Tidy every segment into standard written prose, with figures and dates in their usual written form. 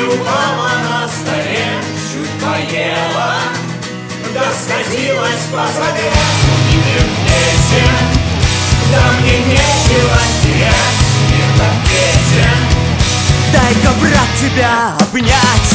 упала на столе, чуть поела, да скатилась по зале убитых песен. Да мне нечего терять, мир так тесен. Дай-ка, брат, тебя обнять.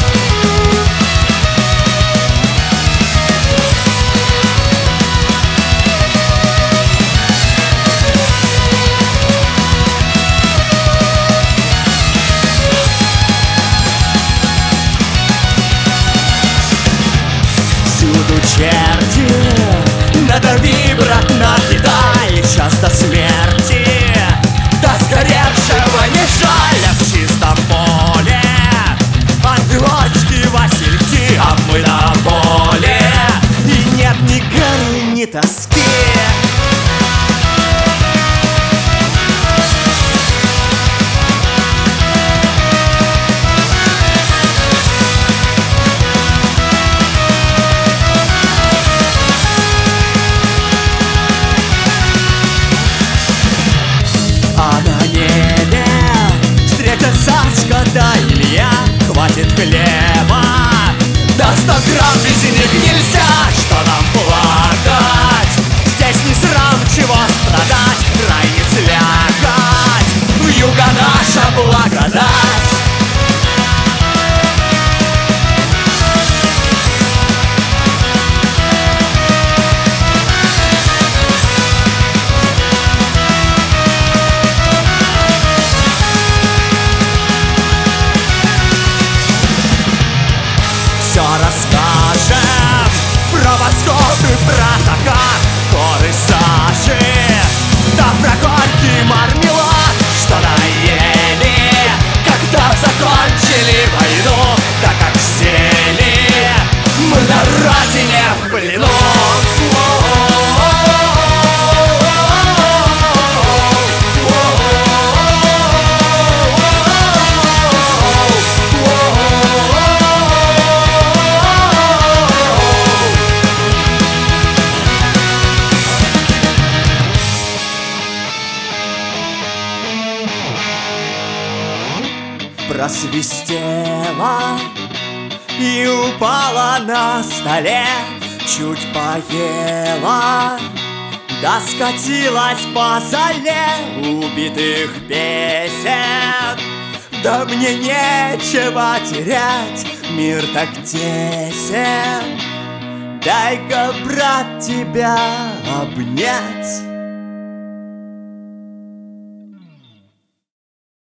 Всюду черти, надави, брат, накидай. Часто смерти, до сгоревшего не жаль. А в чистом поле ангелочки, васильки, а мы на воле. И нет ни горы, ни тоски. А на небе встретятся Сашка да Илья. Хватит хлеба, да 100 грамм без них нельзя. Что нам плакать? Здесь не срам, чего страдать. Край не слякоть, вьюга наша благодать. Все расскажем про восход и про закат, горы сажи, да про горький мармелад, что наели, когда закончили войну. Да как сели мы на родине в плену. Просвистела и упала на столе, чуть поела, да скатилась по зале убитых песен. Да мне нечего терять, мир так тесен. Дай-ка, брат, тебя обнять.